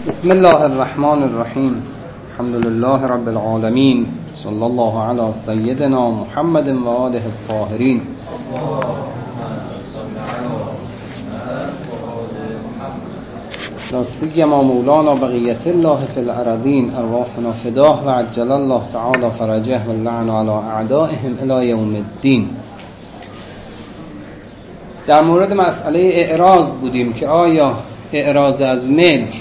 بسم الله الرحمن الرحیم. الحمد لله رب العالمین، صلی الله علی سیدنا محمد و آله الطاهرین. لا سیما مولانا بقیت الله فی الارضین، ارواحنا فداه و عجل الله تعالی فرجه و اللعن علی اعدائهم الی یوم الدین. در مورد مسئله اعراض بودیم که آیا اعراض از ملک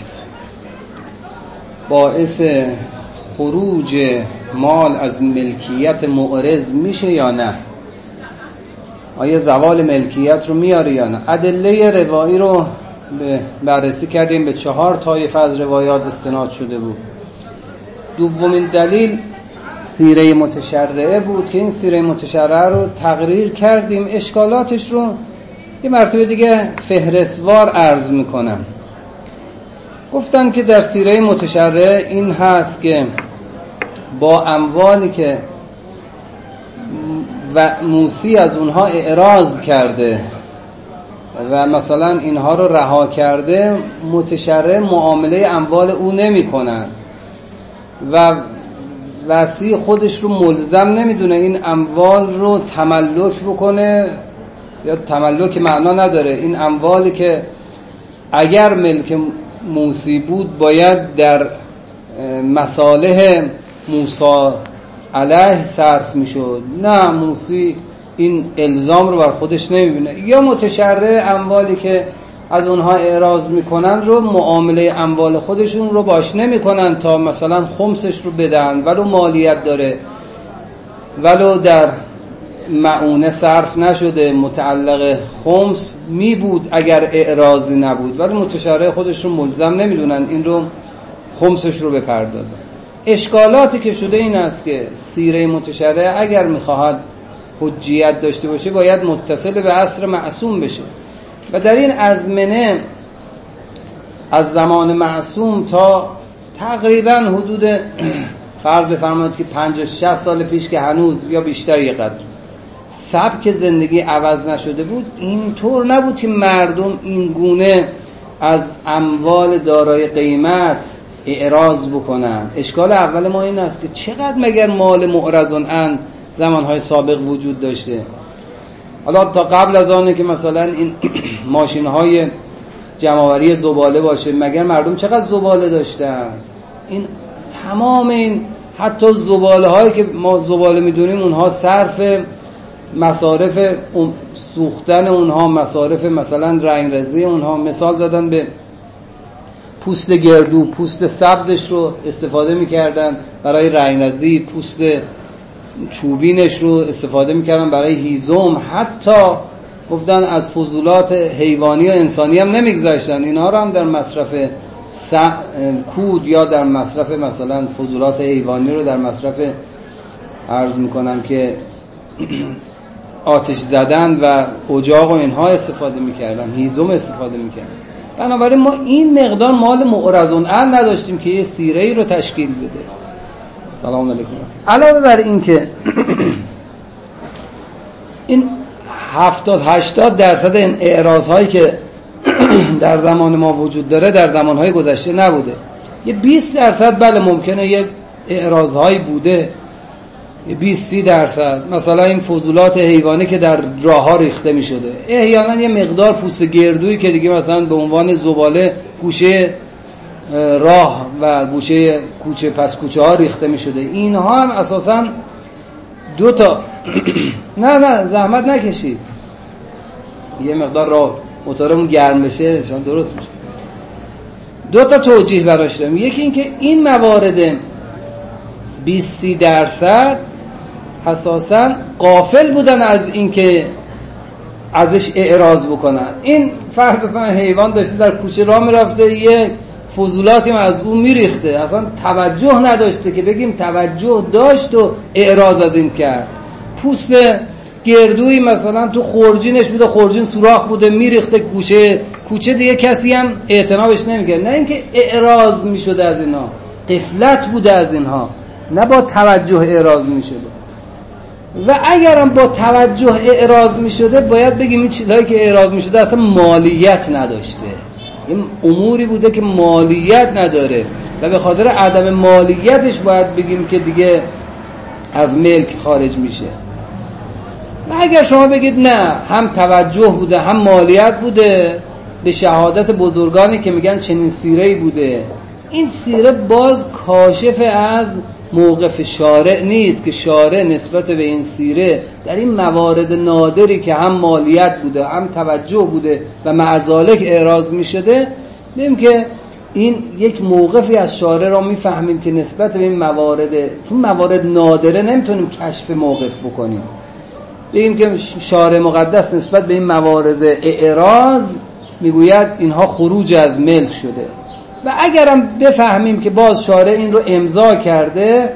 باعث خروج مال از ملکیت معرض میشه یا نه، آیا زوال ملکیت رو میاره یا نه. ادله روایی رو بررسی کردیم، به 4 طایفه از روایات استناد شده بود. دومین دلیل سیره متشرعه بود که این سیره متشرعه رو تقریر کردیم، اشکالاتش رو یه مرتبه دیگه فهرستوار عرض میکنم. گفتن که در سیره متشرعه این هست که با اموالی که و موسی از اونها اعراض کرده و مثلا اینها رو رها کرده، متشرع معامله اموال او نمی کنن و وصی خودش رو ملزم نمیدونه این اموال رو تملک بکنه، یا تملک معنا نداره. این اموالی که اگر ملک موسی بود باید در مصالح موسی علیه صرف میشد، نه، موسی این الزام رو بر خودش نمیبینه. یا متشرع اموالی که از اونها اعراض میکنن رو معامله اموال خودشون رو باش نمیکنن تا مثلا خمسش رو بدن، ولو مالیت داره، ولو در معونه صرف نشده، متعلق خمس می بود اگر اعراضی نبود، ولی متشرع خودش رو ملزم نمیدونن این رو خمسش رو بپردازن. اشکالاتی که شده این است که سیره متشرع اگر میخواهد حجیت داشته باشه باید متصل به عصر معصوم بشه و در این ازمنه از زمان معصوم تا تقریبا حدود فرض بفرمایید که 50-60 سال پیش که هنوز یا بیشتر یه قدر سبک زندگی عوض نشده بود، اینطور نبود که مردم این گونه از اموال دارای قیمت اعراض بکنن. اشکال اول ما این است که چقدر مگر مال معرض عن زمانهای سابق وجود داشته. حالا تا قبل از آنه که مثلا این ماشین‌های جمع‌آوری زباله باشه، مگر مردم چقدر زباله داشتن؟ این تمام این حتی زباله‌هایی که ما زباله می‌دونیم اونها صرف مصارف سوختن اونها، مصارف مثلا رنگرزی اونها، مثال زدن به پوست گردو، پوست سبزش رو استفاده میکردن برای رنگرزی، پوست چوبینش رو استفاده میکردن برای هیزم، حتی گفتن از فضولات حیوانی و انسانی هم نمیگذاشتن، اینها رو هم در مصرف کود یا در مصرف مثلا فضولات حیوانی رو در مصرف عرض میکنم که آتش زدن و اجاق و اینها استفاده میکردن، هیزم استفاده میکردن. بنابراین ما این مقدار مال معرض عن نداشتیم که یه سیره‌ای رو تشکیل بده. سلام علیکم. علاوه بر این که این 70-80% این اعراض هایی که در زمان ما وجود داره در زمانهای گذشته نبوده. یه 20% بله ممکنه یه اعراض هایی بوده، 20-30% مثلا این فضولات حیوانی که در راه ها ریخته می شده، احیانا یه مقدار پوست گردویی که دیگه مثلا به عنوان زباله گوشه راه و گوشه کوچه پس کوچه ها ریخته می شده. اینها هم اساسا 2 تا نه زحمت نکشید، یه مقدار راه موتورمون گرم بشه شان درست میشه. 2 تا توجیه براش داریم. یکی این که این موارد 20-30% اساساً غافل بودن از این که ازش اعراض بکنن. این فرد حیوان داشته در کوچه راه میرفته، یه فضولاتی از اون میریخته، اصلا توجه نداشته که بگیم توجه داشت و اعراض از این کرد. پوست گردوی مثلا تو خورجینش بوده، خورجین سوراخ بوده، میریخته کوچه دیگه کسی هم اعتنابش نمیکرد. نه اینکه اعراض میشده از اینها، غفلت بوده از اینها، نه با توجه اعراض میشده. و اگرم با توجه اعراض میشده باید بگیم این چیزهایی که اعراض میشده اصلا مالیت نداشته، این اموری بوده که مالیت نداره و به خاطر عدم مالیتش باید بگیم که دیگه از ملک خارج میشه. و اگر شما بگید نه، هم توجه بوده هم مالیت بوده به شهادت بزرگانی که میگن چنین سیره‌ای بوده، این سیره باز کاشف از موقف شارع نیست که شارع نسبت به این سیره در این موارد نادری که هم مالیت بوده هم توجه بوده و معذالک اعراض می شده، ببینیم که این یک موقفی از شارع را میفهمیم که نسبت به این موارد، چون موارد نادره نمیتونیم کشف موقف بکنیم، بگیم که شارع مقدس نسبت به این موارد اعراض میگوید اینها خروج از ملک شده. و اگرم بفهمیم که باز شارع این رو امضا کرده،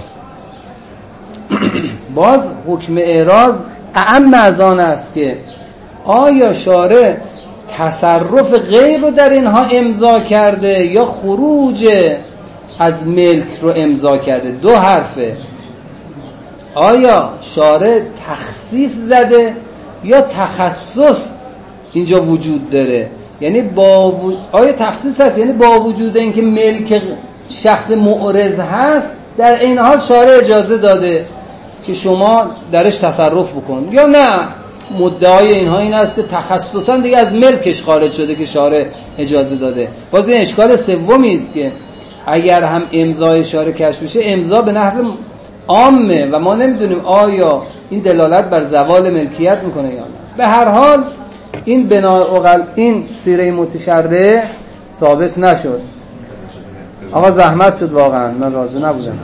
باز حکم اعراض اعم از آن است که آیا شارع تصرف غیر رو در اینها امضا کرده یا خروج از ملک رو امضا کرده. دو حرفه، آیا شارع تخصیص زده یا تخصص اینجا وجود داره، یعنی آیا تخصیص هست یعنی با وجود اینکه ملک شخص معرض هست در این حال شارع اجازه داده که شما درش تصرف بکن، یا نه مدعای اینها این است که تخصصا دیگه از ملکش خارج شده که شارع اجازه داده. باز این اشکال سومی است که اگر هم امضای شارع کشف بشه، امضا به نحو عامه و ما نمیدونیم آیا این دلالت بر زوال ملکیت میکنه یا نه. به هر حال این سیره متشرع ثابت نشد. آقا زحمت شد واقعا، من راضی نبودم.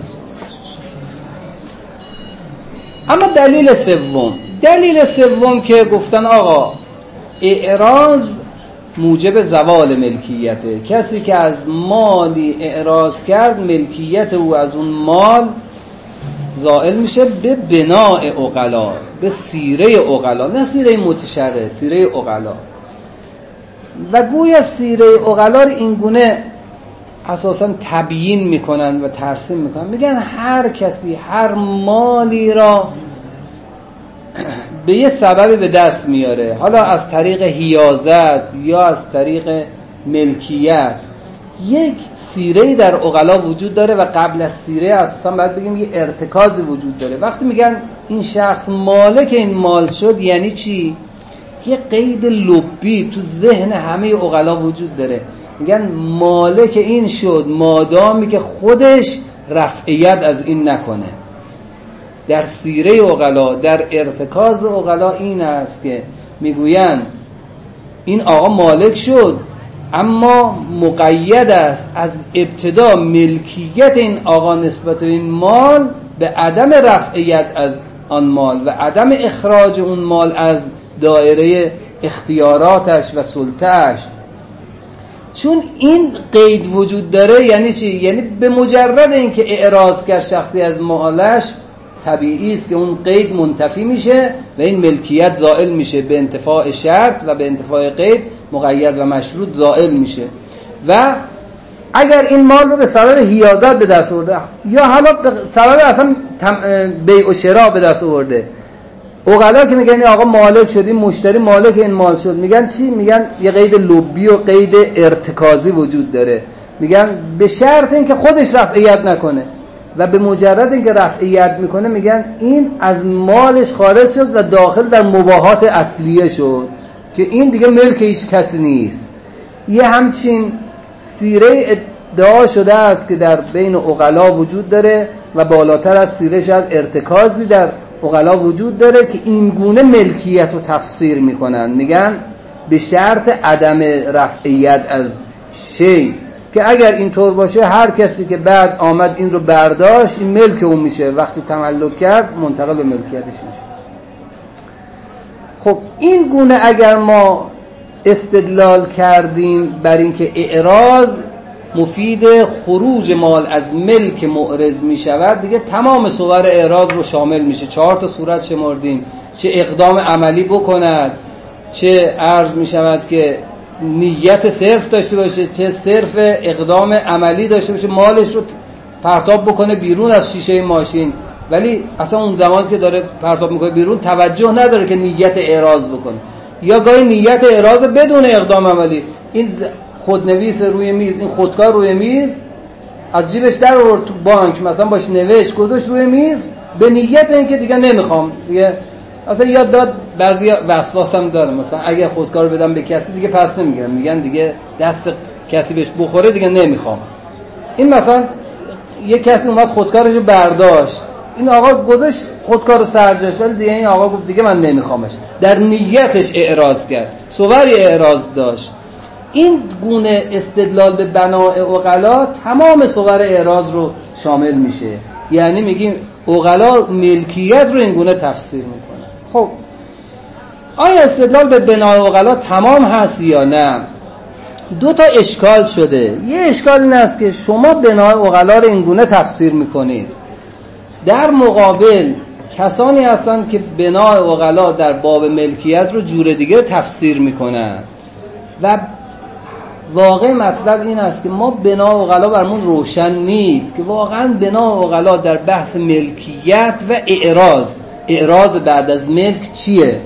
اما دلیل سوم که گفتن آقا اعراض موجب زوال ملکیته، کسی که از مالی اعراض کرد ملکیت او از اون مال زائل میشه به بناء عقلا، به سیره عقلا، نه سیره متشرع، سیره عقلا. و گویا سیره عقلا رو این گونه اساسا تبیین میکنن و ترسیم میکنن، میگن هر کسی هر مالی را به یه سببی به دست میاره، حالا از طریق حیازت یا از طریق ملکیت، یک سیره در عقلا وجود داره و قبل از سیره اساسا باید بگیم یه ارتکاز وجود داره. وقتی میگن این شخص مالک این مال شد، یعنی چی؟ یه قید لبی تو ذهن همه عقلا وجود داره، میگن مالک این شد مادامی که خودش رفعیت از این نکنه. در سیره عقلا، در ارتکاز عقلا این است که میگوین این آقا مالک شد، اما مقید است از ابتدا ملکیت این آقا نسبت به این مال به عدم رفعیت از آن مال و عدم اخراج اون مال از دایره اختیاراتش و سلطه‌اش. چون این قید وجود داره یعنی چی؟ یعنی به مجرد اینکه اعراض کرد شخصی از مالش، طبیعی است که اون قید منتفی میشه و این ملکیت زائل میشه، به انتفاع شرط و به انتفاع قید مقید و مشروط زائل میشه. و اگر این مال رو به سبب حیازت به دست آورده یا حالا به سبب اصلا بیع و شراء به دست آورده، عقلا که میگن آقا مالک شد، این مشتری مالک این مال شد، میگن چی؟ میگن یه قید لبی و قید ارتکازی وجود داره، میگن به شرط اینکه خودش رفعیت نکنه و به مجرد اینکه رفعیت میکنه میگن این از مالش خارج شد و داخل در مباحات اصلیه شد که این دیگه ملک هیچ کسی نیست. یه همچین سیره ادعا شده است که در بین عقلا وجود داره و بالاتر از سیره شاید ارتکازی در عقلا وجود داره که این گونه ملکیت رو تفسیر میکنن، میگن به شرط عدم رفعیت از شی، که اگر اینطور باشه هر کسی که بعد آمد این رو برداشت این ملک اون میشه، وقتی تملک کرد منتقل به ملکیتش میشه. خب این گونه اگر ما استدلال کردیم بر اینکه اعراض مفید خروج مال از ملک معرض می شود، دیگه تمام صور اعراض رو شامل میشه. 4 تا صورت شمردیم، چه اقدام عملی بکند، چه عرض می شود که نیت صرف داشته باشه، چه صرف اقدام عملی داشته باشه، مالش رو پرتاب بکنه بیرون از شیشه ماشین، ولی اصلا اون زمان که داره پرتاب میکنه بیرون توجه نداره که نیت اعراض بکنه، یا گاهی نیت اعراض بدون اقدام عملی. این خودنویس روی میز، این خودکار روی میز، از جیبش در آورد تو بانک مثلا باش نوشت گذاشت روی میز به نیت اینکه دیگه نمیخوام دیگه، اصلا یاد داد. بعضی وسواسم داره مثلا اگه خودکار رو بدم به کسی دیگه پس نمیگیرم، میگن دیگه دست کسی بهش بخوره دیگه نمیخوام. این مثلا یه کسی اومد خودکارش رو برداشت، این آقا گذاشت خودکار رو سر جاش، ولی دیگه این آقا گفت دیگه من نمیخوامش، در نیتش اعراض کرد، صوری اعراض داشت. این گونه استدلال به بناء عقلا تمام صور اعراض رو شامل میشه. یعنی میگیم عقلا ملکیت رو این گونه تفسیر میکنه. خب آیا استدلال به بناء عقلا تمام هست یا نه؟ دو تا اشکال شده. یه اشکال این است که شما بناء عقلا رو این گونه تفسیر میکنید، در مقابل کسانی هستند که بناء عقلا در باب ملکیت رو جور دیگه تفسیر میکنن و واقع مطلب این است که ما بناء عقلا برمون روشن نیست که واقعا بناء عقلا در بحث ملکیت و اعراض بعد از ملک چیه.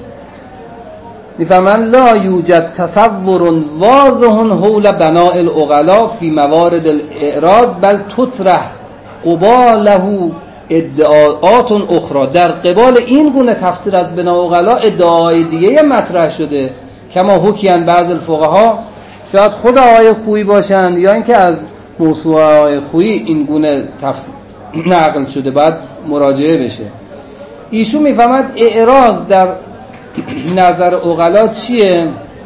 میفهمن لا یوجد تصور واضح حول بناء العقلا فی موارد الاعراض بل تطرح قباله ادعاءات اخرى. در قبال این گونه تفسیر از بناء عقلا ادعای دیگه مطرح شده، کما حکیان بعض الفقها، شاید خود آقای خویی باشند یا اینکه از موسوعه آقای خویی این گونه تفسیر نقل شده، باید مراجعه بشه. ایشون میفهمد اعراض در نظر عقلا چیه؟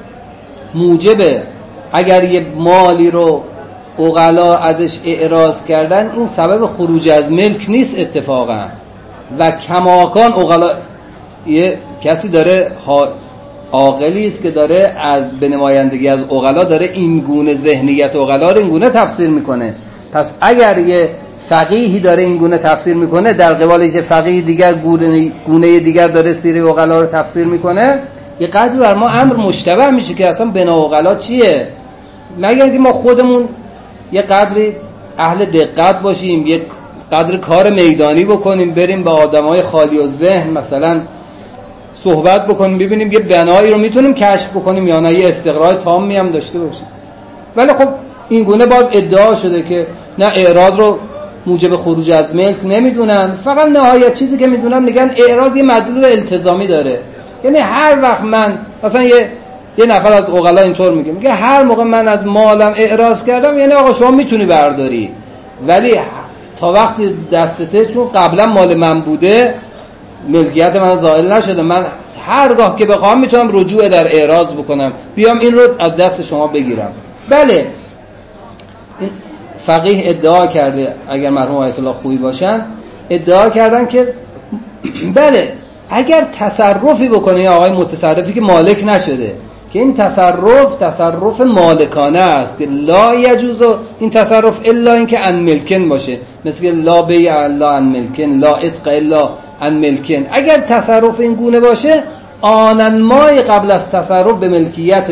موجبه اگر یه مالی رو عقلا ازش اعراض کردن، این سبب خروج از ملک نیست اتفاقا، و کماکان عقلا یه کسی داره عاقلی است که داره به نمایندگی از عقلا داره این گونه ذهنیت عقلا رو این گونه تفسیر میکنه. پس اگر یه فقیهی داره این گونه تفسیر میکنه، در قبال یه فقیه دیگر گونه دیگر داره سیره عقلا رو تفسیر میکنه، یه قدر بر ما امر مشتبه میشه که اصلا بنا عقلا چیه. مگر اینکه ما خودمون یه قدری اهل دقت باشیم، یه قدر کار میدانی بکنیم، بریم با آدمای خالی و ذهن مثلا صحبت بکنیم، ببینیم یه بنایی رو میتونیم کشف بکنیم یا نه، یه استقرار تامی هم داشته باشیم. ولی خب این گونه باز ادعا شده که نه اعراض رو موجب خروج از ملک نمیدونن، فقط نهایت چیزی که میدونن میگن اعراض یه مدلول التزامی داره. یعنی هر وقت من مثلا یه نفر از عقلا اینطور میگه هر موقع من از مالم اعراض کردم، یعنی آقا شما میتونی برداری، ولی تا وقتی دستته، چون قبلا مال من بوده ملکیت من زائل نشده، من هرگاه که بخوام میتونم رجوع در اعراض بکنم، بیام این رو از دست شما بگیرم. بله این فقیه ادعا کرده، اگر مرحوم آیت الله خویی باشن، ادعا کردن که بله اگر تصرفی بکنه یا آقای متصرفی که مالک نشده، که این تصرف مالکانه است که لا یجوز این تصرف الا اینکه عن ملکن باشه، مثل که لا بیع الا عن ملکن، لا عتق الا عن ملکن. اگر تصرف این گونه باشه، آنن مای قبل از تصرف به ملکیت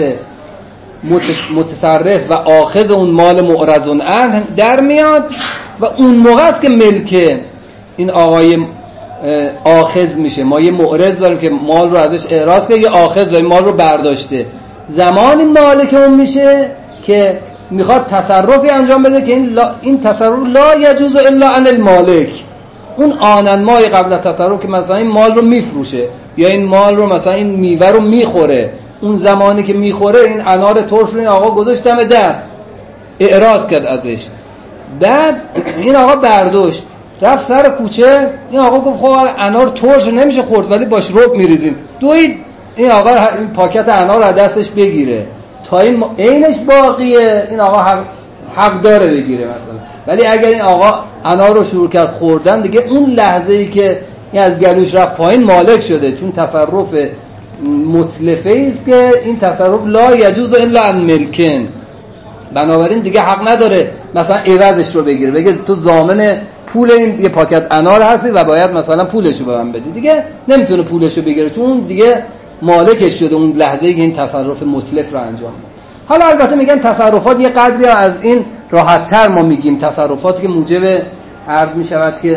متصرف و آخذ اون مال معرض عنه در میاد و اون موقع است که ملک این آقای آخذ میشه. ما یه معرض داریم که مال رو ازش اعراض کرده، یه آخذ داریم مال رو برداشته، زمانی مالک اون میشه که میخواد تصرفی انجام بده که این تصرف لا یجوز الا عن المالک. اون آنن مای قبل از تصرف که مثلا این مال رو میفروشه یا این مال رو مثلا این میوه رو میخوره، اون زمانی که میخوره این انار ترش رو این آقا گذاشت دم در، اعراض کرد ازش، بعد این آقا برداشت رفت سر کوچه، این آقا گفت خب انار ترش نمیشه خورد ولی باش رب میریزیم، دوید این آقا این پاکت انار رو از دستش بگیره تا این عینش باقیه، این آقا حق داره بگیره مثلا. ولی اگر این آقا انار رو شروع کرد خوردن، دیگه اون لحظه‌ای که این از گلوش رفت پایین مالک شده، چون تصرف متلفه است که این تصرف لا یجوز الا عن ملکن، بنابراین دیگه حق نداره مثلا عوضش رو بگیره، بگه تو ضامن پول این یه پاکت انار هستی و باید مثلا پولش رو به من بدی، دیگه نمیتونه پولش رو بگیره چون دیگه مالکش شده اون لحظه‌ای که این تصرف متلف رو انجام داد. حالا البته میگن تصرفات یه قدری از این راحت‌تر ما میگیم، تصرفاتی که موجب عرض میشود که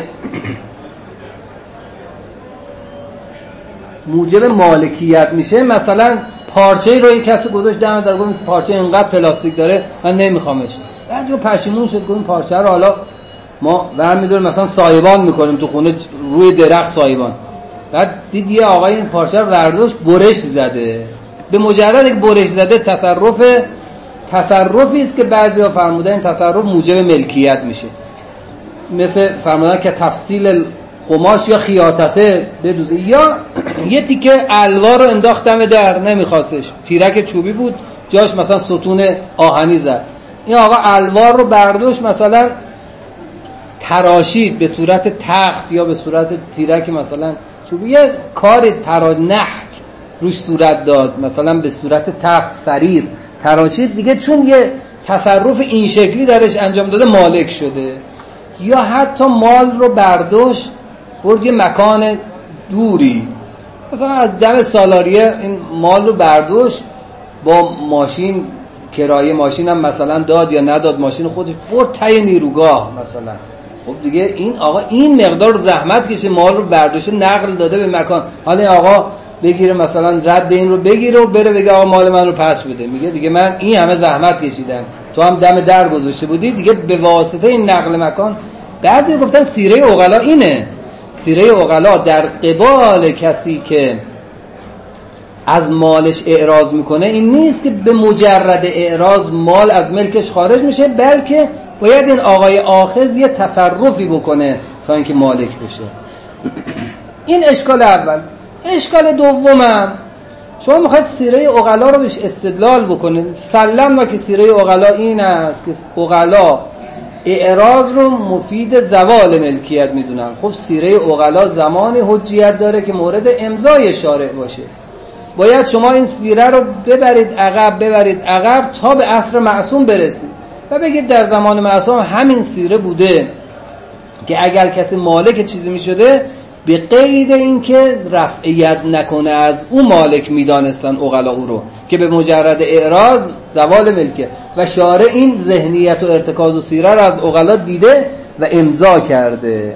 موجب مالکیت میشه، مثلا پارچه‌ای رو این کسی گذاشت دم در، گفت پارچه اینقدر پلاستیک داره من نمیخوامش. بعد جو پشیمون شد، گفت این پارچه رو حالا ما برمی‌داریم مثلا سایبان میکنیم تو خونه روی درخت سایبان. بعد دید یه آقای این پارچه رو برداشت برش زده. به مجرد که برش زده تصرفی است که بعضیا فرمودن این تصرف موجب ملکیت میشه، مثل فرمودن که تفصیل قماش یا خیاطته بدوزه، یا یه تیکه الوار رو انداختم در، نمیخواستش، تیرک چوبی بود جاش مثلا ستون آهنی زد، این آقا الوار رو برداشت مثلا تراشید به صورت تخت یا به صورت تیرک مثلا چوبی، یه کار نحت روش صورت داد، مثلا به صورت تخت سریر تراشید دیگه، چون یه تصرف این شکلی درش انجام داده مالک شده. یا حتی مال رو برداشت برد یه مکان دوری، مثلا از دم سالاریه این مال رو برداشت با ماشین، کرایه ماشین هم مثلا داد یا نداد، ماشین خودش برد ته نیروگاه مثلا. خب دیگه این آقا این مقدار زحمت کشه مال رو برداشت نقل داده به مکان، حالا این آقا بگیره مثلا رد این رو بگیره و بره بگه آقا مال من رو پس بده، میگه دیگه من این همه زحمت کشیدم تو هم دم در گذاشته بودی دیگه به واسطه این نقل مکان. بعضی گفتن سیره عقلا اینه، سیره عقلا در قبال کسی که از مالش اعراض میکنه این نیست که به مجرد اعراض مال از ملکش خارج میشه، بلکه باید این آقای آخذ یه تصرفی بکنه تا اینکه مالک بشه. این اشکال اول. اشکال دومم، شما میخواید سیره عقلا رو بهش استدلال بکنید، سلمنا که سیره عقلا این است که عقلا اعراض رو مفید زوال ملکیت میدونن. خب سیره عقلا زمان حجیت داره که مورد امضای شارع باشه، باید شما این سیره رو ببرید عقب تا به عصر معصوم برسید و بگید در زمان معصوم همین سیره بوده که اگر کسی مالک چیزی میشده به قید این که رفع ید نکنه از اون مالک میدانستن عقلا او رو، که به مجرد اعراض زوال ملکه و شارع این ذهنیت و ارتکاز و سیره رو از عقلا دیده و امضا کرده.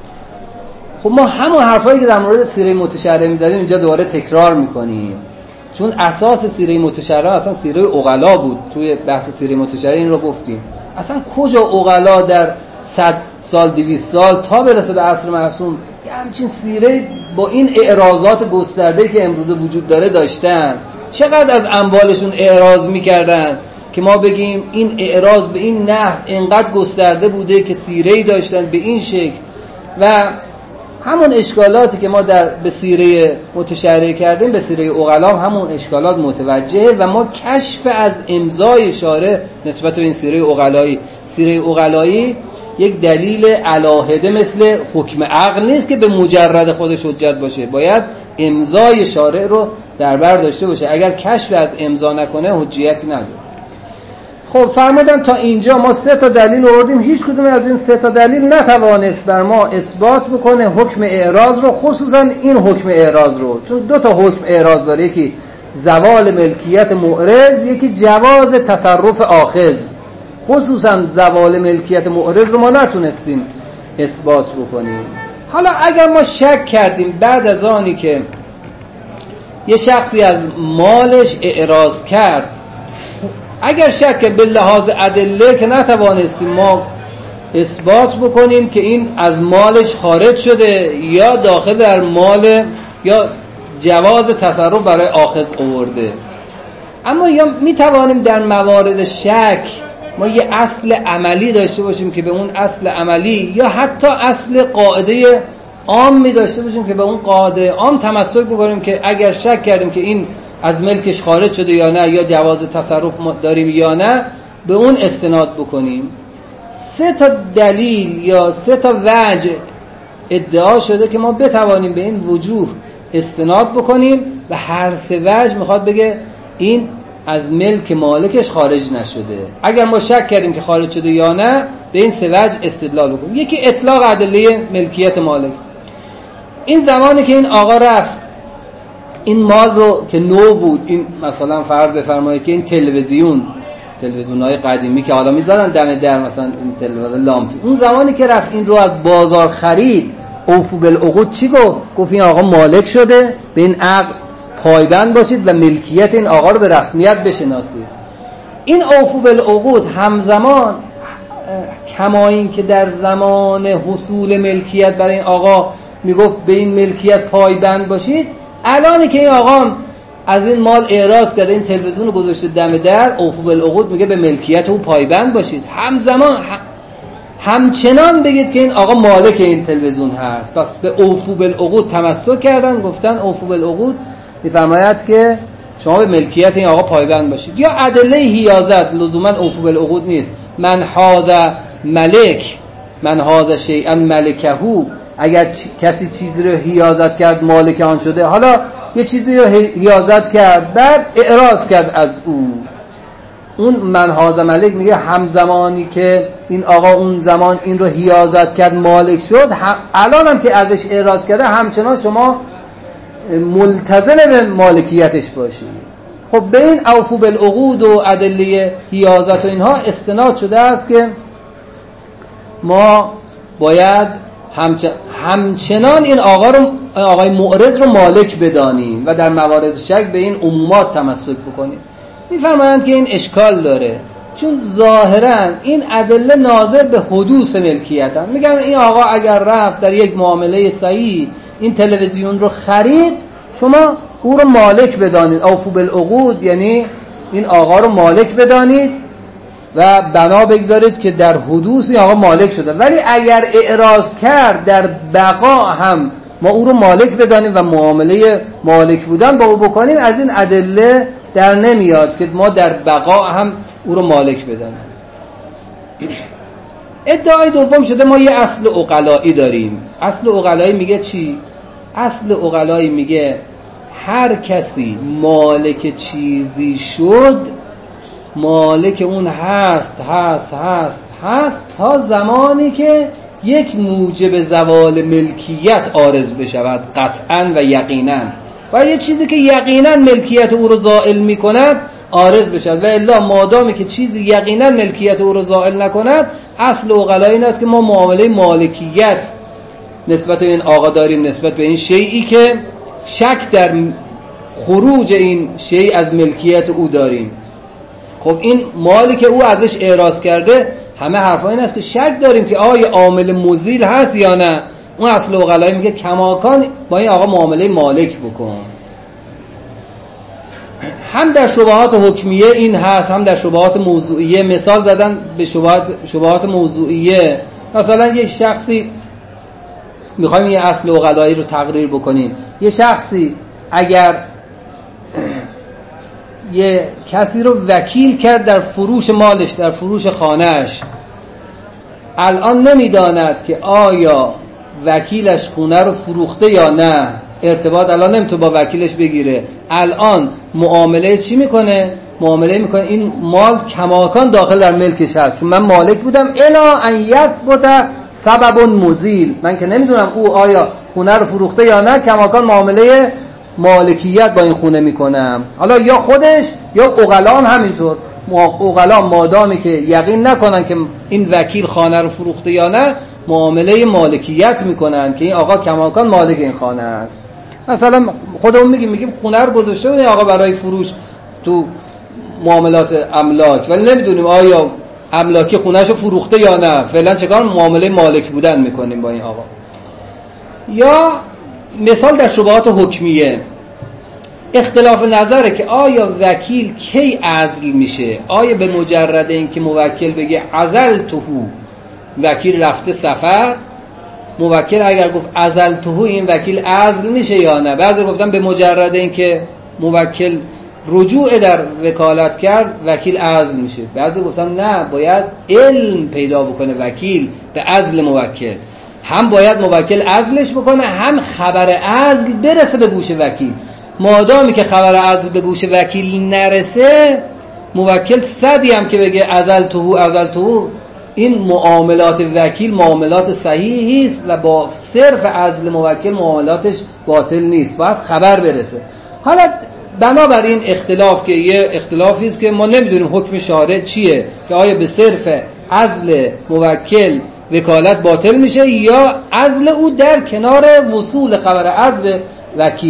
خب ما همون حرفایی که در مورد سیره متشرع می‌زدیم اینجا دوباره تکرار میکنیم، چون اساس سیره متشرع اصلا سیره عقلا بود. توی بحث سیره متشرع این رو گفتیم، اصلا کجا عقلا در 100 سال 200 سال تا برسه به عصر معصوم همچین سیره با این اعراضات گسترده که امروز وجود داره داشتن؟ چقدر از اموالشون اعراض میکردن که ما بگیم این اعراض به این نحو انقدر گسترده بوده که سیره‌ای داشتن به این شکل. و همون اشکالاتی که ما به سیره متشرع کردیم به سیره عقلا همون اشکالات متوجهه و ما کشف از امضای شارع نسبت به این سیره عقلایی یک دلیل علاهده مثل حکم عقل نیست که به مجرد خودش حجت باشه، باید امضای شارع رو در بر داشته باشه، اگر کشف از امضا نکنه حجیتی نداره. خب فرمودن تا اینجا ما 3 تا دلیل آوردیم، هیچ کدوم از این 3 تا دلیل نتوانست بر ما اثبات بکنه حکم اعراض رو، خصوصا این حکم اعراض رو، چون 2 تا حکم اعراض داره، یکی زوال ملکیت معرض، یکی جواز تصرف آخذ. خصوصا زوال ملکیت معرض رو ما نتونستیم اثبات بکنیم. حالا اگر ما شک کردیم بعد از آنی که یه شخصی از مالش اعراض کرد، اگر شک به لحاظ ادله که نتوانستیم ما اثبات بکنیم که این از مالش خارج شده یا داخل در مال یا جواز تصرف برای آخذ آورده، اما یا میتوانیم در موارد شک ما یه اصل عملی داشته باشیم که به اون اصل عملی یا حتی اصل قاعده عام داشته باشیم که به اون قاعده عام تمسک بکنیم که اگر شک کردیم که این از ملکش خارج شده یا نه یا جواز تصرف داریم یا نه به اون استناد بکنیم. 3 تا دلیل یا 3 تا وجه ادعا شده که ما بتوانیم به این وجوه استناد بکنیم و هر 3 وجه میخواد بگه این از ملک مالکش خارج نشده. اگر ما شک کردیم که خارج شده یا نه به این 3 وجه استدلال بکنیم. یکی اطلاق ادله ملکیت مالک. این زمانی که این آقا رفت این مال رو که نو بود، این مثلا فرض بفرمایید که این تلویزیون‌های قدیمی که حالا میذارن دم در مثلا این تلویزیون لامپی، اون زمانی که رفت این رو از بازار خرید اوفو بالعقود چی گفت این آقا مالک شده، به این عقد پایبند باشید و ملکیت این آقا رو به رسمیت بشناسید. این اوفو بالعقود همزمان کما این که در زمان حصول ملکیت برای این آقا میگفت به این ملکیت پایبند باشید، الانی که این آقا از این مال اعراض کرده، این تلویزیون رو گذاشته دم در، اوفو بالعقود میگه به ملکیت او پایبند باشید. همزمان همچنان بگید که این آقا مالک این تلویزیون هست. پس به اوفو بالعقود تمسک کردن، گفتن اوفو بالعقود میفرماید که شما به ملکیت این آقا پایبند باشید. یا ادله حیازت لزوما اوفو بالعقود نیست. من حاز ملک، من حاز شیئا ملکهو، اگر کسی چیزی رو حیازت کرد مالک آن شده. حالا یه چیزی رو حیازت کرد بعد اعراض کرد از اون من حاز ملک میگه همزمانی که این آقا اون زمان این رو حیازت کرد مالک شد، الان هم که ازش اعراض کرده همچنان شما ملتزم به مالکیتش باشید. خب به این اوفو بالعقود و ادله حیازت و اینها استناد شده است که ما باید همچنان این آقای معرض رو مالک بدانیم و در موارد شک به این عمومات تمسک بکنیم. میفرمایند که این اشکال داره، چون ظاهرا این ادله ناظر به حدوث ملکیت هم. میگن این آقا اگر رفت در یک معامله صحیح این تلویزیون رو خرید، شما او رو مالک بدانید. اوفو بالعقود یعنی این آقا رو مالک بدانید و بنا بگذارید که در حدوث این آقا مالک شده. ولی اگر اعراض کرد در بقا هم ما او رو مالک بدانیم و معامله مالک بودن با او بکنیم، از این ادله در نمیاد که ما در بقا هم او رو مالک بدانیم. ادعای دوم شده ما یه اصل عقلایی داریم. اصل عقلایی میگه چی؟ اصل عقلایی میگه هر کسی مالک چیزی شد، مالک اون هست تا زمانی که یک موجب زوال ملکیت عارض بشود قطعا و یقینا، و یه چیزی که یقینا ملکیت او رو زائل میکند عارض بشود. و الا مادامی که چیزی یقینا ملکیت او رو زائل نکند، اصل عقلا این است که ما معامله مالکیت نسبت به این آقا داریم، نسبت به این شیئی که شک در خروج این شیء از ملکیت او داریم. خب این مالی که او ازش اعراض کرده، همه حرفا این است که شک داریم که آیا عامل مزیل هست یا نه. اون اصل عقلایی میگه کماکان با این آقا معامله مالک بکن. هم در شبهات حکمیه این هست، هم در شبهات موضوعیه. مثال زدن به شبهات موضوعیه. مثلا یه شخصی، میخوایم یه اصل عقلایی رو تقریر بکنیم، یه شخصی اگر یه کسی رو وکیل کرد در فروش مالش، در فروش خانهش، الان نمیداند که آیا وکیلش خونه رو فروخته یا نه، ارتباط الان نمیتونه با وکیلش بگیره. الان معامله چی میکنه؟ معامله میکنه این مال کماکان داخل در ملکش هست، چون من مالک بودم الا ان یثبت سبب مزیل. من که نمیدونم او آیا خونه رو فروخته یا نه، کماکان معامله مالکیت با این خونه میکنم. حالا یا خودش یا عقلا هم همینطور. عقلا مادامی که یقین نکنن که این وکیل خانه رو فروخته یا نه، معامله مالکیت میکنن که این آقا کماکان مالک این خانه است. مثلا خودمون میگیم خونه رو گذاشته بود این آقا برای فروش تو معاملات املاک، ولی نمیدونیم آیا املاکی خونهش رو فروخته یا نه. فعلا چکار معامله مالک بودن میکنیم با این آقا. یا مثال در شبهات حکمیه، اختلاف نظره که آیا وکیل کی عزل میشه. آیا به مجرد اینکه موکل بگه عزلتهو، وکیل رفته سفر، موکل اگر گفت عزلتهو این وکیل عزل میشه یا نه. بعضی گفتن به مجرد اینکه موکل رجوع در وکالت کرد وکیل عزل میشه. بعضی گفتن نه، باید علم پیدا بکنه وکیل به عزل موکل، هم باید موکل عزلش بکنه، هم خبر عزل برسه به گوش وکیل. مادامی که خبر عزل به گوش وکیل نرسه، موکل صدی هم که بگه عزلتهو، این معاملات وکیل معاملات صحیحی است و با صرف عزل موکل معاملاتش باطل نیست، باید خبر برسه. حالا بنابراین اختلاف که یه اختلافی است که ما نمیدونیم حکم شارع چیه، که آیا به صرف عزل موکل وکالت باطل میشه یا عزل او در کنار وصول خبر عزل به وکیل.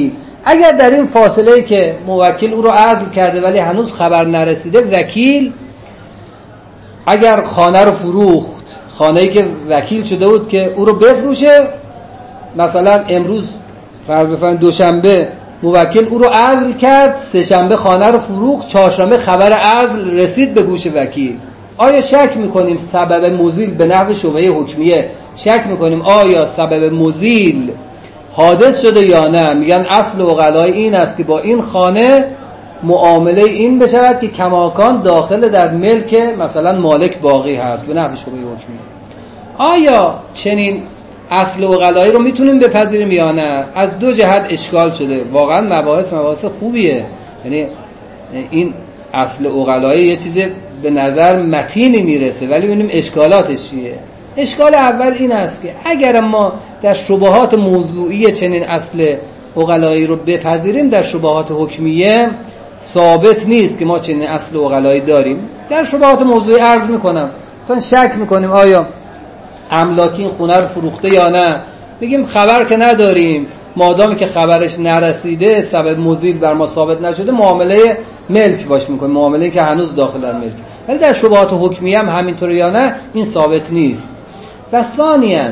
اگر در این فاصله که موکل او رو عزل کرده ولی هنوز خبر نرسیده، وکیل اگر خانه رو فروخت، خانه‌ای که وکیل شده بود که او رو بفروشه، مثلا امروز فرض بفرمایید دوشنبه موکل او رو عزل کرد، سه شنبه خانه رو فروخت، چهارشنبه خبر عزل رسید به گوش وکیل، آیا شک میکنیم سبب مزیل به نحو شبهه حکمیه شک میکنیم آیا سبب مزیل حادث شده یا نه؟ میگن اصل عقلای این است که با این خانه معامله این بشود که کماکان داخل در ملک مثلا مالک باقی هست به نحو شبهه حکمیه. آیا چنین اصل عقلایی رو میتونیم بپذیریم یا نه؟ از دو جهت اشکال شده. واقعا مباحث خوبیه، یعنی این اصل عقلایی یه چیز به نظر متینی میرسه، ولی ببینیم اشکالاتش چیه. اشکال اول این است که اگر ما در شبهات موضوعی چنین اصل عقلایی رو بپذیریم، در شبهات حکمیه ثابت نیست که ما چنین اصل عقلایی داریم. در شبهات موضوعی عرض میکنم مثلا شک میکنیم آیا املاکی این خونه رو فروخته یا نه، میگیم خبر که نداریم، مادامی که خبرش نرسیده سبب مزیل بر ما ثابت نشده معامله ملک باش میکنیم، معامله که هنوز داخل در ملک. ولی در شبهات حکمیه هم همینطور یا نه این ثابت نیست. و ثانیاً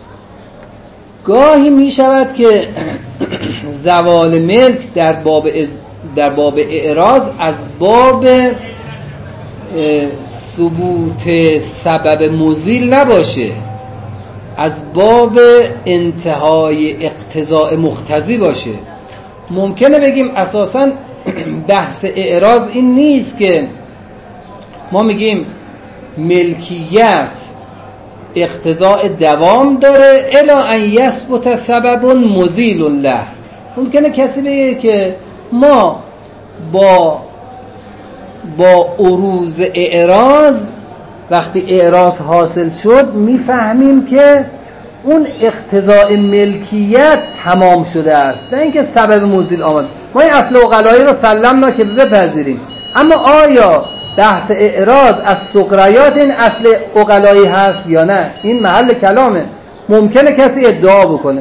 گاهی میشود که زوال ملک در باب اعراض از باب ثبوت سبب مزیل نباشه، از باب انتهای اقتضاء مقتضی باشه. ممکنه بگیم اساساً بحث اعراض این نیست که ما میگیم ملکیت اقتضاء دوام داره الا ان یثبت سبب مزیل له. ممکنه کسی بگه که ما با عروض اعراض وقتی اعراض حاصل شد میفهمیم که اون اقتضاء ملکیت تمام شده است، نه اینکه سبب مزیل آمد. ما این اصل عقلایی رو سلمنا که بپذیریم، اما آیا بحث اعراض از سقریات این اصل عقلایی هست یا نه؟ این محل کلامه. ممکنه کسی ادعا بکنه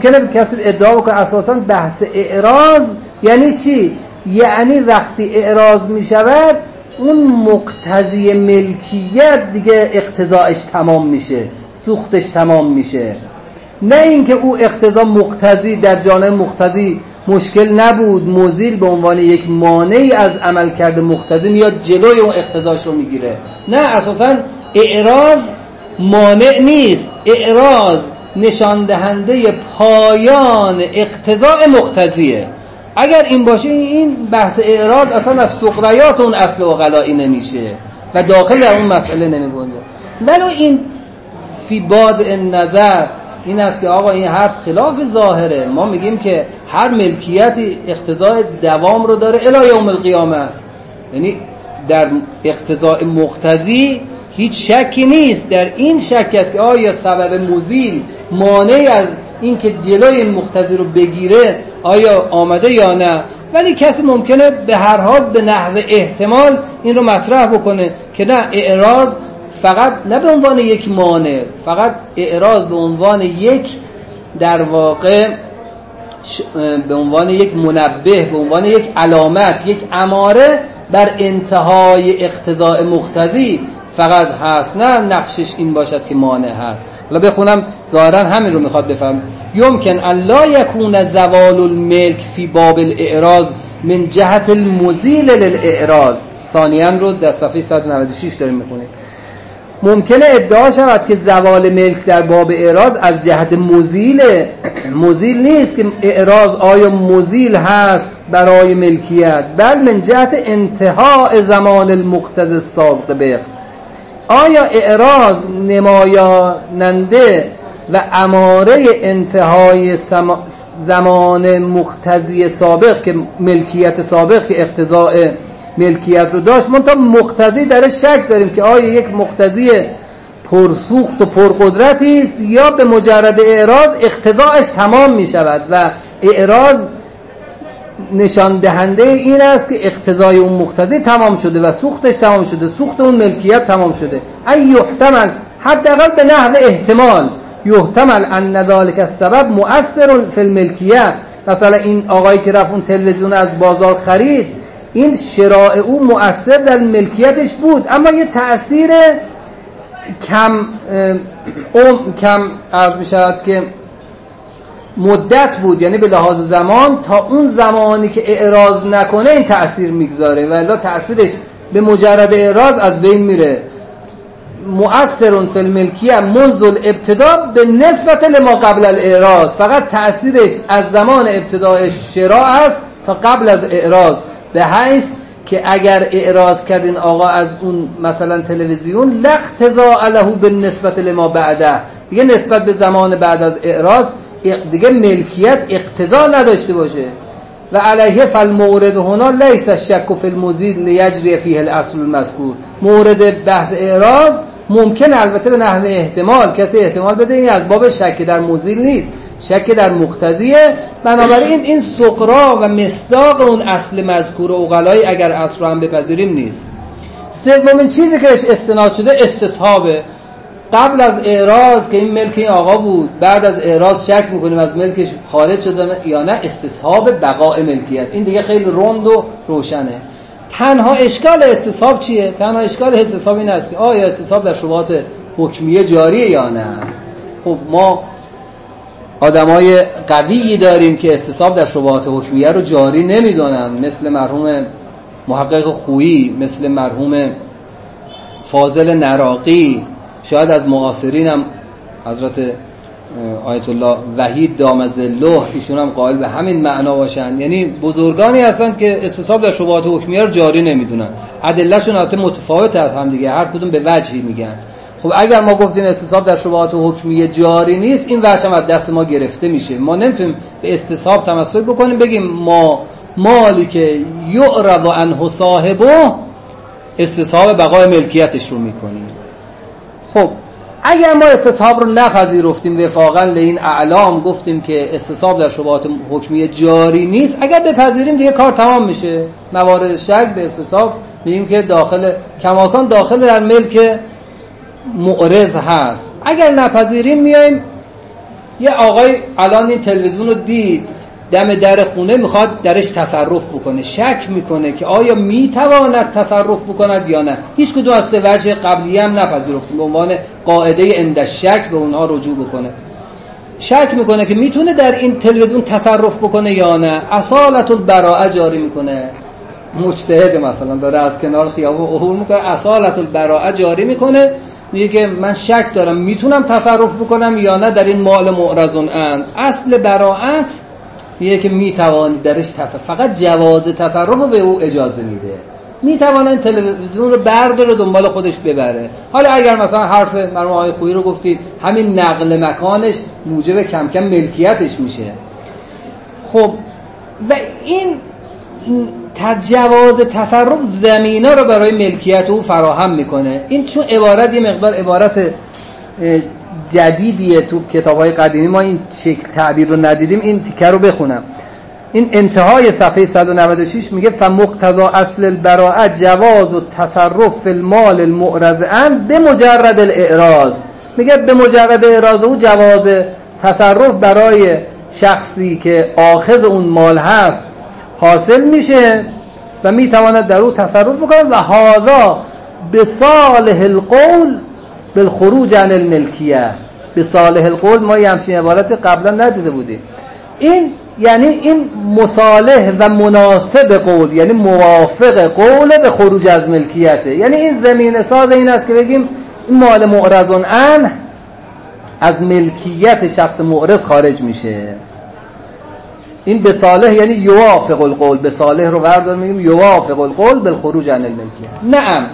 اساساً بحث اعراض یعنی چی؟ یعنی وقتی اعراض می شود اون مقتضی ملکیت دیگه اقتضاعش تمام میشه، سوختش تمام میشه، نه اینکه او اقتضا مقتضی در جانب مقتضی مشکل نبود، مزیل به عنوان یک مانعی از عمل کرده مقتضی میاد جلوی اون اقتضاش رو میگیره. نه، اساساً اعراض مانع نیست، اعراض نشان دهنده پایان اقتضاء مقتضیه. اگر این باشه این بحث اعراض اصلا از سقریات اون اصل عقلایی نمیشه و داخل در اون مسئله نمیگنجه. ولو این فی بعد النظر این است که آقا این حرف خلاف ظاهره، ما میگیم که هر ملکیتی اقتضاء دوام رو داره الی یوم القیامه، یعنی در اقتضاء مقتضی هیچ شکی نیست. در این شک است که آیا سبب مزیل مانعی از این که جلوی این مقتضی رو بگیره آیا آمده یا نه. ولی کسی ممکنه به هر حال به نحو احتمال این رو مطرح بکنه که نه، اعراض فقط نه به عنوان یک مانع، فقط اعراض به عنوان یک در واقع به عنوان یک منبه، به عنوان یک علامت، یک اماره بر انتهای اقتضاء مقتضی فقط هست، نه نقشش این باشد که مانع هست. حالا بخونم ظاهرا همین رو میخواد بفهم. یمکن ان لا یکون زوال الملک فی باب الاعراض من جهت المزیل للاعراض. ثانیاً رو در صفحه 196 داریم میخونیم. ممکنه ادعا شود که زوال ملک در باب اعراض از جهت مزیل نیست که اعراض آیا مزیل هست برای ملکیت، بل من جهت انتهاء زمان المقتضی السابق به. آیا اعراض نمایاننده و اماره انتهای زمان مقتضی سابق که ملکیت سابق که اقتضاء ملکیت رو داشت، منتها مقتضی در شک داریم که آیا یک مقتضی پرسوخت و پرقدرتی است یا به مجرد اعراض اقتضاعش تمام می شود و اعراض نشان دهنده این است که اقتضای اون مقتضی تمام شده و سوختش تمام شده، سوخت اون ملکیت تمام شده. ای یحتمل، حداقل به نحو احتمال، یحتمل ان ذلک السبب مؤثر فی الملکیه، مثلا این آقایی که رفت اون تلویزیون از بازار خرید، این شراء او مؤثر در ملکیتش بود، اما یه تأثیر کم عرض می شود که مدت بود، یعنی به لحاظ زمان تا اون زمانی که اعراض نکنه این تأثیر میگذاره، ولی تأثیرش به مجرد اعراض از بین میره. مؤثر فی الملکیه منذ الابتداء به نسبت لما قبل الاعراض، فقط تأثیرش از زمان ابتدای شراء است تا قبل از اعراض، به حیث که اگر اعراض کردین آقا از اون مثلا تلویزیون لاقتضاء له بالنسبت لما بعده، دیگه نسبت به زمان بعد از اعراض دیگه ملکیت اقتضا نداشته باشه. و علیه فالمورد هنا لیس الشک فی المزید لیجری فیه الاصل المذکور. مورد بحث اعراض ممکن البته به نحو احتمال کسی احتمال بده این از باب شک در مزیل نیست، شک در مقتضیه. بنابراین این سقرا و مصداق اون اصل مذکور عقلایی اگر اصل رو هم بپذیریم نیست. سومین چیزی که بهش استناد شده استصحابه. قبل از اعراض که این ملک این آقا بود، بعد از اعراض شک میکنیم از ملکش خارج شده یا نه، استصحاب بقاء ملکیت. این دیگه خیلی روند و روشنه. تنها اشکال استصحاب چیه؟ تنها اشکال استصحاب این است که آیا استصحاب در شبهات حکمیه جاریه یا نه. خب ما آدمای قویی داریم که استصحاب در شبهات حکمیه رو جاری نمیدونن، مثل مرحوم محقق خویی، مثل مرحوم فاضل نراقی، شاید از معاصرین هم حضرت آیت الله وحید دام ظله، ایشون هم قائل به همین معنا باشن. یعنی بزرگانی هستند که استصحاب در شبهات حکمیه رو جاری نمیدونن. ادلهشون البته متفاوت از هم دیگه، هر کدوم به وجهی میگن. خب اگر ما گفتیم استصحاب در شبهات حکمیه جاری نیست، این وجه هم از دست ما گرفته میشه. ما نمیتونیم به استصحاب تمسک بکنیم بگیم ما مالی که یعرض عنه صاحبه استصحاب بقای ملکیتش رو میکنیم. خب اگر ما استصحاب رو نپذیرفتیم وفاقا لین اعلام، گفتیم که استصحاب در شبهات حکمیه جاری نیست، اگر بپذیریم دیگه کار تمام میشه. موارد شک به استصحاب میگیم که داخل کماکان داخل در ملک معرض هست. اگر نپذیریم میایم یه آقای الان این تلویزیون رو دید، دم در خونه میخواد درش تصرف بکنه، شک میکنه که آیا میتواند تصرف بکند یا نه. هیچ کدوم از سه وجه قبلی هم نپذیرفتیم به عنوان قاعده عند شک به اونها رجوع بکنه. شک میکنه که میتونه در این تلویزیون تصرف بکنه یا نه، اصالت البراءه جاری میکنه. مجتهد مثلا داره از کنار خیابون عبور میکنه، اصالت البراءه جاری میکنه، میگه که من شک دارم میتونم تصرف بکنم یا نه در این مال معرض عنه. اصل براءت میگه که میتوانی درش فقط جواز تصرف رو به او اجازه میده، میتوانه این تلویزیون رو برداره دنبال خودش ببره. حالا اگر مثلا حرف مرحوم آقای خویی رو گفتید، همین نقل مکانش موجب کم کم ملکیتش میشه. خب و این جواز تصرف زمینا رو برای ملکیت او فراهم میکنه. این چون عبارت یه مقدار عبارت جدیدیه تو کتاب‌های قدیمی، ما این شکل تعبیر رو ندیدیم. این تیکه رو بخونم. این انتهای صفحه 196 میگه فمقتضا اصل البراءه جواز و تصرف فی المال المعرض عنه بمجرد الاعراض. میگه به مجرد اعراض او جواز تصرف برای شخصی که آخذ اون مال هست حاصل میشه و میتواند در او تصرف بکنه. و هذا بصالح القول بالخروج عن الملکیه. بصالح القول ما یه همچین عبارت قبلا ندیده بودیم. این یعنی این مصالح و مناسب قول، یعنی موافق قول به خروج از ملکیته. یعنی این زمینه ساز این است که بگیم این مال معرض عنه از ملکیت شخص معرض خارج میشه. این بصالح یعنی یوافق القول. بصالح رو بردار میگیم یوافق القول بالخروج عن الملکیه. نعم،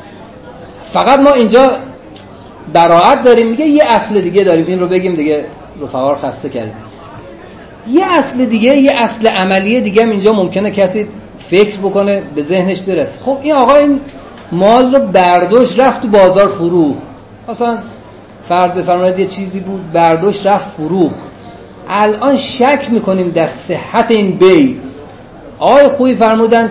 فقط ما اینجا براءت داریم. میگه یه اصل دیگه داریم، این رو بگیم دیگه رفقا رو خسته کردیم. یه اصل دیگه، یه اصل عملیه دیگه هم اینجا ممکنه کسی فکر بکنه به ذهنش برسه. خب این آقا این مال رو برداشت رفت تو بازار فروخت، مثلا فرض بفرمایید یه چیزی بود برداشت رفت فروخت، الان شک میکنیم در صحت این بیع. آقای خویی فرمودن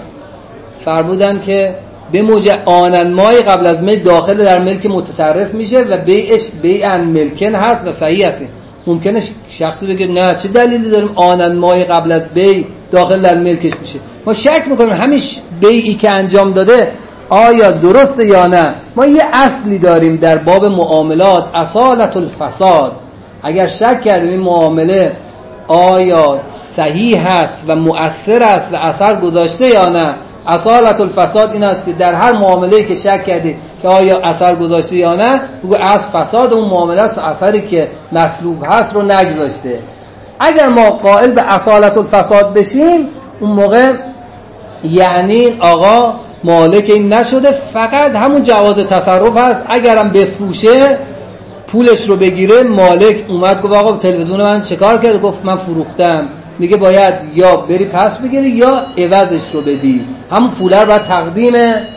که به آنن مای قبل از میل داخل در ملک متصرف میشه و بیعش بیعن ملکن هست و صحیح هست. ممکنه شخصی بگه نه چه دلیلی داریم آنن مای قبل از بی داخل الملکش میشه. ما شک میکنیم همیش بیعی که انجام داده آیا درسته یا نه. ما یه اصلی داریم در باب معاملات، اصالت الفساد. اگر شک کردیم این معامله آیا صحیح هست و مؤثر است و اثر گذاشته یا نه، اصالت الفساد این است که در هر معامله‌ای که شک کردی که آیا اثر گذاشته یا نه، بگو از فساد اون معامله است و اثری که مطلوب هست رو نگذاشته. اگر ما قائل به اصالت الفساد بشیم، اون موقع یعنی آقا مالک این نشده، فقط همون جواز تصرف هست. اگرم بفروشه پولش رو بگیره، مالک اومد گفت آقا تلویزیون من چه کار کرد؟ گفت من فروختم. میگه باید یا بری پس بگیری یا عوضش رو بدی. همون پوله رو باید تقدیم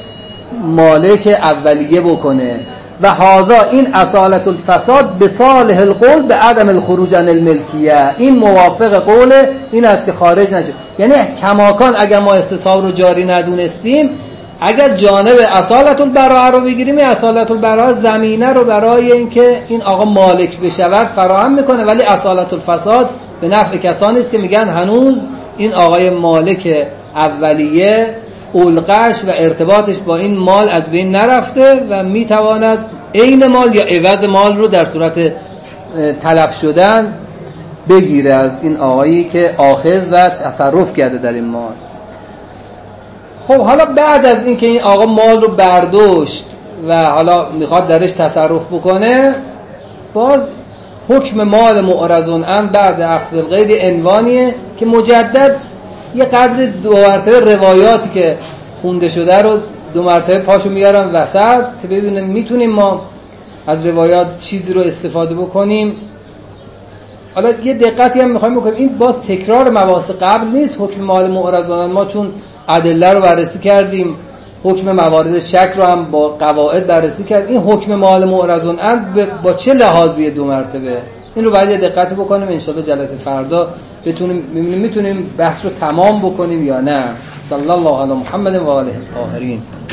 مالک اولیه بکنه. و هذا این اصالت الفساد بصالح القول به عدم الخروج عن الملکیه. این موافق قول این است که خارج نشه. یعنی کماکان اگر ما استصحاب رو جاری ندونستیم، اگر جانب اصالت البراءه رو بگیریم، اصالت البراءه زمینه رو برای اینکه این آقا مالک بشود فراهم میکنه، ولی اصالت الفساد به نفع کسانی است که میگن هنوز این آقای مالک اولیه علقش و ارتباطش با این مال از بین نرفته و میتواند عین مال یا عوض مال رو در صورت تلف شدن بگیره از این آقایی که آخذ و تصرف کرده در این مال. خب حالا بعد از اینکه این آقا مال رو برداشت و حالا میخواد درش تصرف بکنه، باز حکم مال معرض عنه بعد اخذ الغیر عنوانیه که مجدد یه قدر دو مرتبه روایاتی که خونده شده رو دو مرتبه پاشو میارم وسط که ببینیم میتونیم ما از روایات چیزی رو استفاده بکنیم. حالا یه دقتی هم میخوایم بکنیم، این باز تکرار مباحث قبل نیست. حکم مال معرض عنه ما چون ادله رو بررسی کردیم، حکم موارد شک رو هم با قواعد بررسی کردیم، این حکم مال معرض عنه با چه لحاظی دو مرتبه، این رو باید دقت بکنیم. انشاءالله جلسه فردا بتونیم میتونیم بحث رو تمام بکنیم یا نه. صلی الله علی محمد و آله الطاهرین.